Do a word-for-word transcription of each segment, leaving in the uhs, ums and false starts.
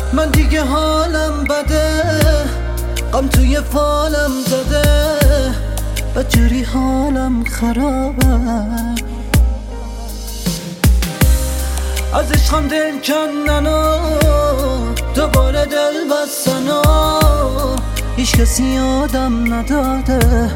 من دیگه حالم بده، غم توی فالم زده، بدجوری حالم خرابه. از عشقم دل کندن و دوباره دل بستن و هیچ کسی یادم نداده.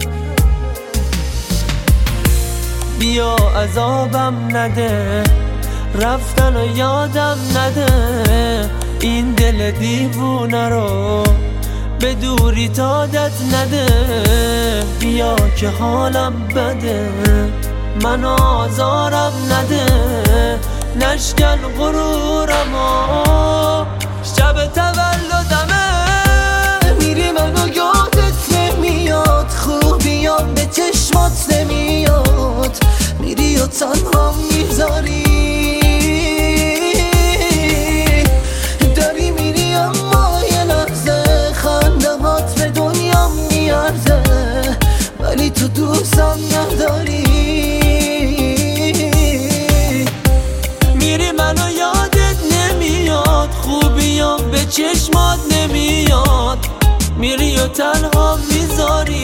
بیا عذابم نده، رفتن و یادم نده، این دل دیوونه رو به دوری تادت نده. بیا که حالم بده، من آزارم نده، نشکن غرورم و شب تولدمه. میری منو یادت نمیاد، خوبیام به چشمات نمیاد، میری و تنها میذاری، داری میری اما یه لحظه خنده هات به دنیا میارزه، ولی تو دوستم نداری. میری منو یادت نمیاد، خوبیام به چشمات نمیاد، میری و تنها میذاری،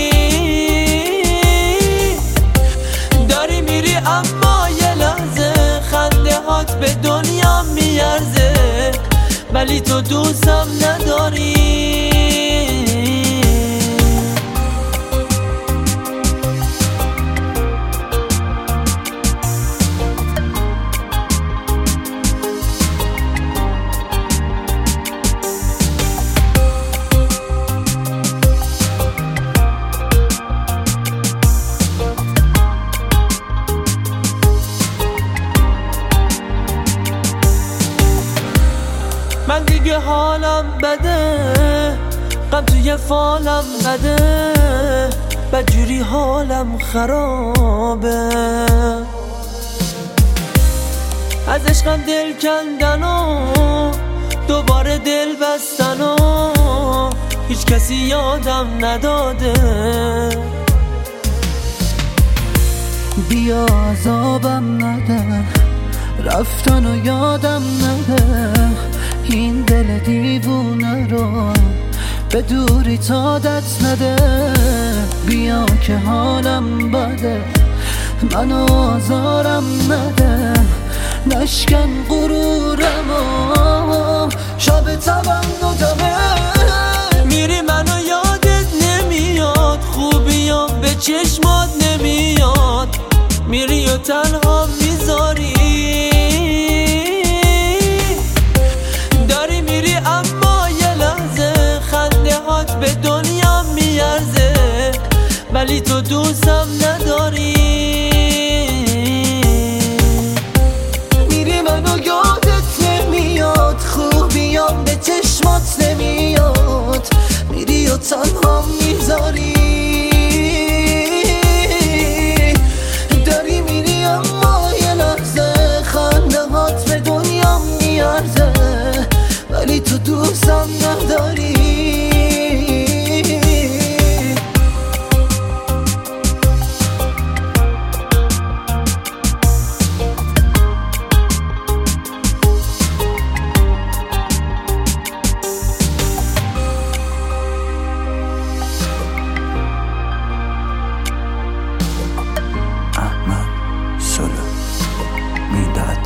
داری میری اما یه لحظه خنده هات به دنیا میارزه، ولی تو دوستم نداری. من دیگه حالم بده، غم توی فالم بده، بدجوری حالم خرابه. از عشقم دل کندن و دوباره دل بستن و هیچ کسی یادم نداده. بیا عذابم نده، رفتن و یادم نده، این دل دیوونه رو به دوری تادت نده. بیا که حالم بده، منو آزارم نده، نشکن غرورم و شب تولدمه. میری منو یادت نمیاد، خوبیام به چشمات نمیاد، میری و تنها میذاری، داری میری اما یه لحظه خنده هات به دنیا میارزه، ولی تو دوستم نداری. میری منو یادت نمیاد، خوبیام به چشمات نمیاد، میری و تنها میذاری، داری میری اما یه لحظه خنده هات به دنیا میارزه، ولی تو دوستم نداری. احمد سلو میداد